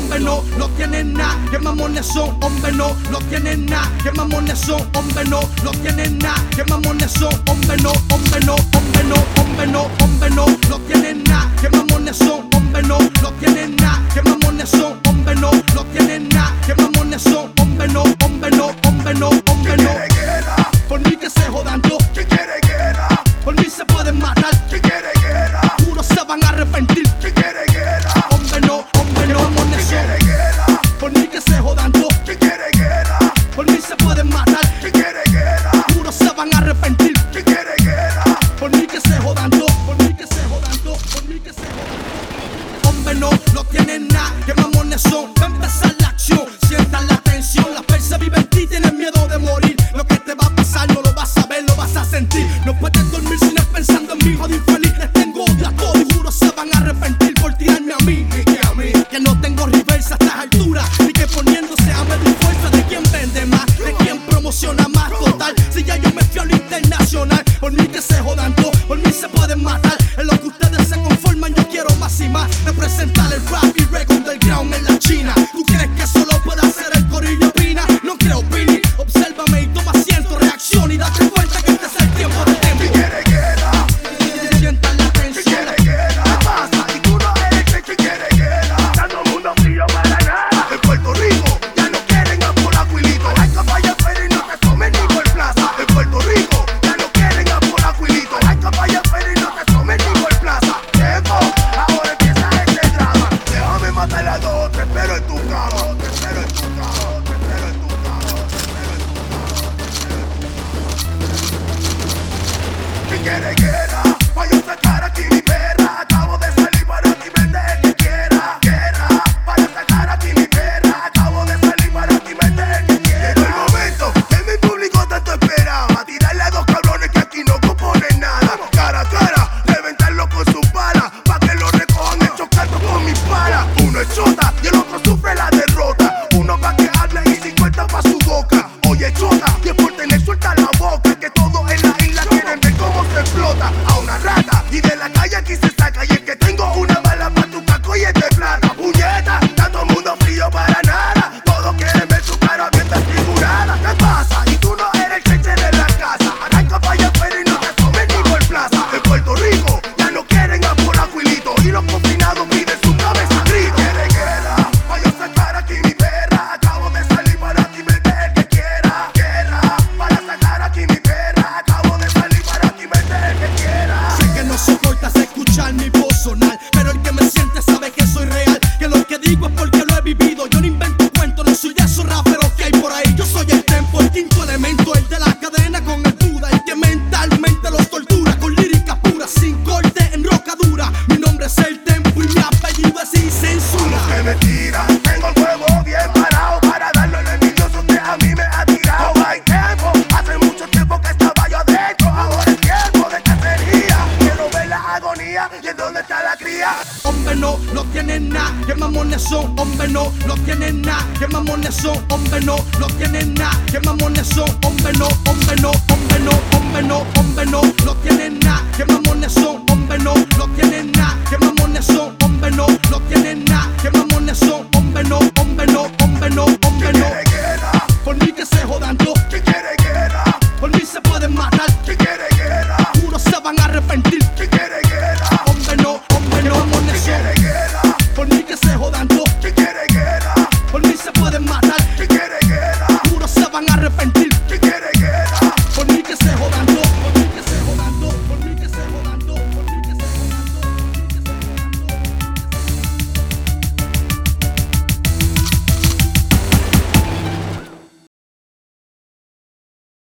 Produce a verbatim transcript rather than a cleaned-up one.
hombre no, no tienen nada, que mamones son, hombre no, no tienen nada, que mamones son, hombre no, no tienen nada, que mamones son, hombre no, hombre no, hombre no, hombre no, hombre no, no tienen nada, que mamones son, hombre no, no tienen nada, que mamones son, hombre no, no tienen nada, que mamones son, hombre no, hombre no, hombre no, hombre no. Por mí que se jodan todos, ¿Quién quiere guerra? por mí se pueden matar, ¿Quién quiere guerra? puros se van a arrepentir. ¿Quién quiere guerra? Hombre no, hombre no, mamones ¿Quién son, quiere guerra? por mí que se jodan todos, ¿Quién quiere guerra? por mí se pueden matar, ¿Quién quiere guerra? puros se van a arrepentir. ¿Quién quiere guerra? Por mí que se jodan todos, por mí que se jodan todos, por mí que se jodan todos. Hombre no, no tienen nada, que mamones son. Va a empezar la acción, sientan la tensión. Las persas viven en ti, tienen miedo de morir. Lo que te va a pasar no lo vas a ver, lo vas a sentir. No puedes dormir sin estar pensando en mi hijo de infeliz. Les tengo odio a todos y juro se van a arrepentir por tirarme a mí. Ni que a mí, que no tengo reversa a estas alturas, ni que poniéndose a medir fuerza de quién vende más, de quién promociona más. Total, si ya yo me fui a lo internacional, por mí que se jodan todos, por mí se pueden matar. En lo que ustedes se conforman, yo quiero más y más. Representar el rap y reggae underground en la China. ¿Tú crees que solo puede hacer el corillo Pina? No creo, Pini. Obsérvame y toma asiento, reacción y date cuenta que este es el tiempo del tiempo. ¿Quién quiere guerra? Sientan la ¿Quién tensión. quiere guerra? ¿Qué pasa? Y tú no eres el que quiere guerra. Todo el mundo frío para nada. En Puerto Rico ya no quieren a por Aguilito. Hay caballo pero y no te comen ni por plaza. En Puerto Rico ya no quieren a por Aguilito. Hay caballo pero y no te comen ni por plaza. Llego, ahora empieza este drama. Déjame matar a dos, te espero en tu cama. Te espero en tu cama, te espero en tu cama, te espero en tu cama, te espero en tu cama. ¿Quién quiere guerra? Pa' yo sacar aquí mi perra. Acabo de salir para ti, vende el que quiera. Guerra, para sacar aquí mi perra. Acabo de salir para ti, vende el que quiera. Llegó el momento que mi público tanto esperaba. Tirarle a dos cabrones que aquí no componen nada. Cara a cara, reventarlo con sus balas. Pa' que lo recojan el chocando con mis palas. Uno es chota y el otro sufre la derrota. Uno pa' que hable y cincuenta pa' su boca. Oye chota, y es por tener suelta la boca. Que todos en la isla quieren ver cómo se explota a una rata. Y de la calle aquí se saca. Y es que tengo una bala pa' tu caco y es de plata. Puñeta, está todo el mundo frío para nada. Todos quieren ver tu cara bien desfigurada. ¿Qué pasa? Y tú no eres el cheche de la casa. Arranca pa' allá afuera y no te comen ni por plaza. En Puerto Rico ya no quieren a por Aguilito. Y los confinados piden su cabeza grito. ¿Quiere guerra? Pa' yo sacar aquí mi perra. Acabo de salir para ti, vete el que quiera. Guerra, para sacar aquí mi perra. Acabo de salir para ti, vete el que quiera. Sé que no soportas escuchar mi voz sonar, pero el que me siente sabe que soy real. Que lo que digo es porque lo he vivido. Yo no invento cuentos, no soy de esos raperos que hay por ahí. Yo soy el tempo, el quinto elemento, el de la cadena con el Buda, el que mentalmente los tortura con lírica pura, sin corte en roca dura. Mi nombre es el tempo y mi apellido es sin censura. Que me tira, tengo el huevo bien parado para darle al envidioso que a mí me ha tirado. No hay tiempo, hace mucho tiempo que estaba yo adentro. Ahora es tiempo de cacería. Quiero ver la agonía y en dónde está la cría. Hombre no, no tienen nada, que mamones son. Hombre no, no tienen nada, que mamones son. Hombre no, no tienen nada, que mamones son. Hombre no, hombre no, hombre no, hombre no, hombre no, no tienen nada, que mamones son. Hombre no, no tienen nada, que mamones son. Hombre no, no tienen nada,